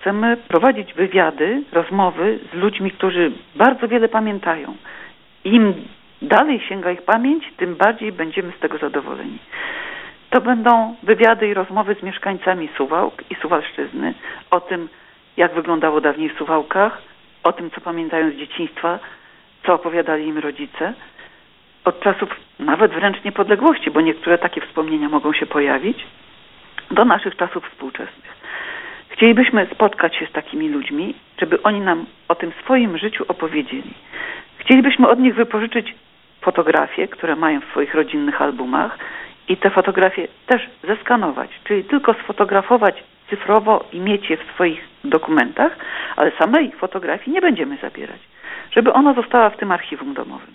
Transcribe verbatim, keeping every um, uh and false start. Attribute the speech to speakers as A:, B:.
A: chcemy prowadzić wywiady, rozmowy z ludźmi, którzy bardzo wiele pamiętają. Im dalej sięga ich pamięć, tym bardziej będziemy z tego zadowoleni. To będą wywiady i rozmowy z mieszkańcami Suwałk i Suwalszczyzny o tym, jak wyglądało dawniej w Suwałkach, o tym, co pamiętają z dzieciństwa, co opowiadali im rodzice, od czasów nawet wręcz niepodległości, bo niektóre takie wspomnienia mogą się pojawić, do naszych czasów współczesnych. Chcielibyśmy spotkać się z takimi ludźmi, żeby oni nam o tym swoim życiu opowiedzieli. Chcielibyśmy od nich wypożyczyć fotografie, które mają w swoich rodzinnych albumach i te fotografie też zeskanować, czyli tylko sfotografować cyfrowo i mieć je w swoich dokumentach, ale samej fotografii nie będziemy zabierać, żeby ona została w tym archiwum domowym.